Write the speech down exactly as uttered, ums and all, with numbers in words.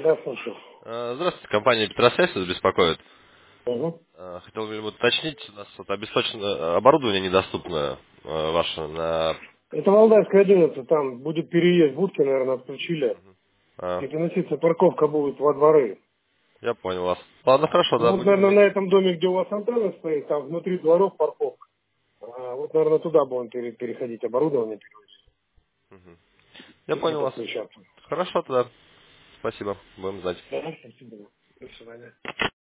Да, слушаю. Э, Здравствуйте, компания Петросвязь вас беспокоит. Угу. Э, Хотел бы уточнить, у нас вот обесточено оборудование недоступное э, ваше на... Это Валдайская одиннадцать, там будет переезд, будки, наверное, отключили. а, И переноситься парковка будет во дворы. Я понял вас. Ладно, хорошо, Ну да, вот, будем наверное, на иметь. этом доме, где у вас антенна стоит, там внутри дворов парковка. А, вот, наверное, туда будем пере- переходить, оборудование перевозить. Я И понял вас. подключаться. Хорошо тогда. Спасибо, будем знать. Да, спасибо. До свидания.